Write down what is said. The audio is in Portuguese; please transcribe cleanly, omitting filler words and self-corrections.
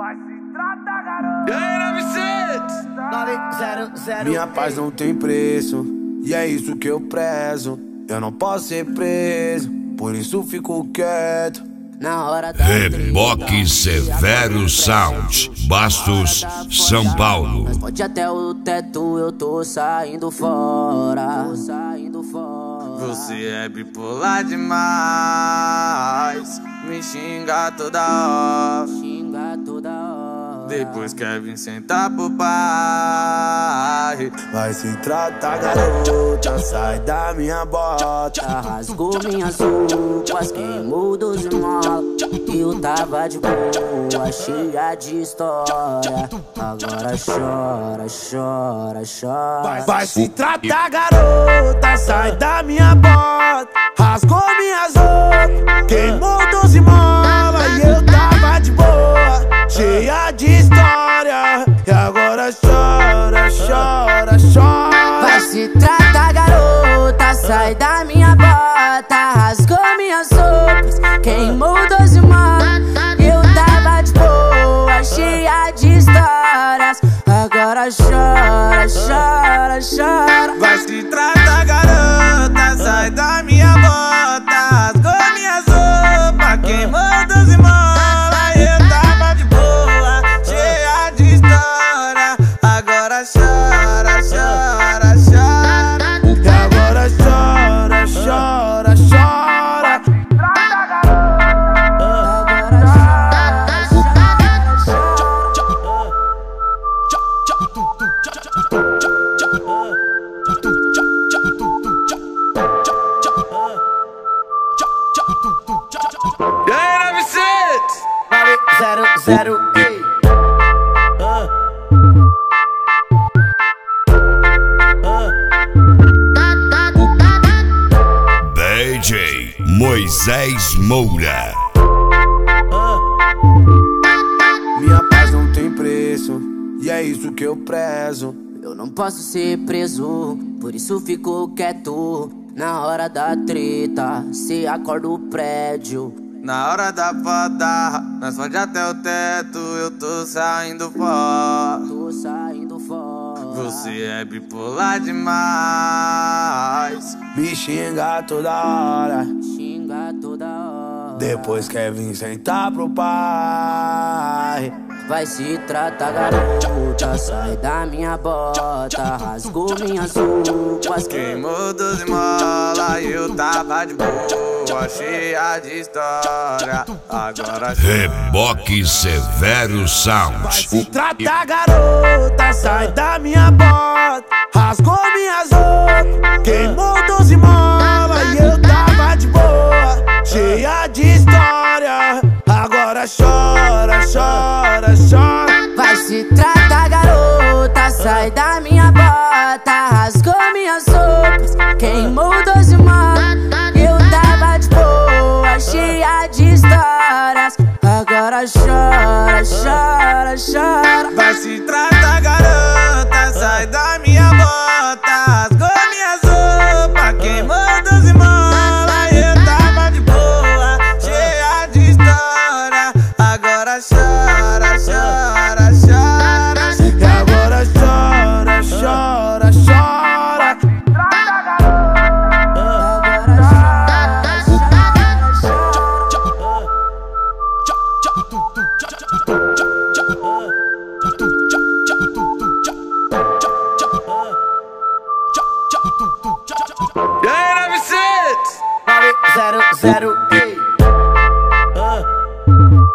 Vai se tratar, garoto. E aí, 900? Minha paz não tem preço, e é isso que eu prezo. Eu não posso ser preso, por isso fico quieto. Na hora da Reboque Severo Sound, Bastos, São Paulo. Mas pode até o teto, eu tô saindo fora. Você é bipolar demais, me xinga toda hora. Depois quer vir sentar pro pai. Vai se tratar, garota, sai da minha bota. Rasgou minhas roupas, queimou 12 molas. Eu tava de boa, cheia de história. Agora chora, chora, chora. Vai se tratar, garota, sai da minha bota. Rasgou minhas roupas, queimou 12 molas. E eu tava de boa, cheia de história. E agora chora, chora, chora. Vai se tratar, garota, sai da minha bota. Rasgou minhas roupas, queimou 12 molas. Eu tava de boa, cheia de histórias. Agora chora, chora, chora. Vai se tratar, garota, sai da minha bota. Rasgou minhas roupas, queimou 12 molas. Eu tava de boa, cheia de história. Agora chora, chora, chora. E agora chora, chora, chora. E aí, 900? 900, ei. DJ Moisés Moura. Minha paz não tem preço, e é isso que eu prezo. Eu não posso ser preso, por isso fico quieto. Na hora da treta, cê acorda o prédio. Na hora da foda, nós fode até o teto. Eu tô saindo fora. Você é bipolar demais, Me xinga toda hora, depois quer vir sentar pro pai. Vai se tratar, garota, sai da minha bota. Rasgou minhas roupas, queimou 12 molas. Eu tava de boa, cheia de história. Agora Reboque Severo Vai Sound. se tratar, garota, sai da minha bota. Rasgou minhas roupas, queimou 12 molas. E eu tava de boa, cheia de história. Agora chora, chora, chora. vai se tratar, garota, sai da minha bota. Rasgou minhas roupas, queimou 12 molas. Eu tava de boa, cheia de histórias. Agora chora, chora, chora. vai se tratar, garota, sai da minha bota. Rasgou minhas roupas, queimou 12 molas. Eu tava de boa, cheia de história. Agora chora, chora, chora. E agora chora, chora, chora. E aí, 900? 900, ei.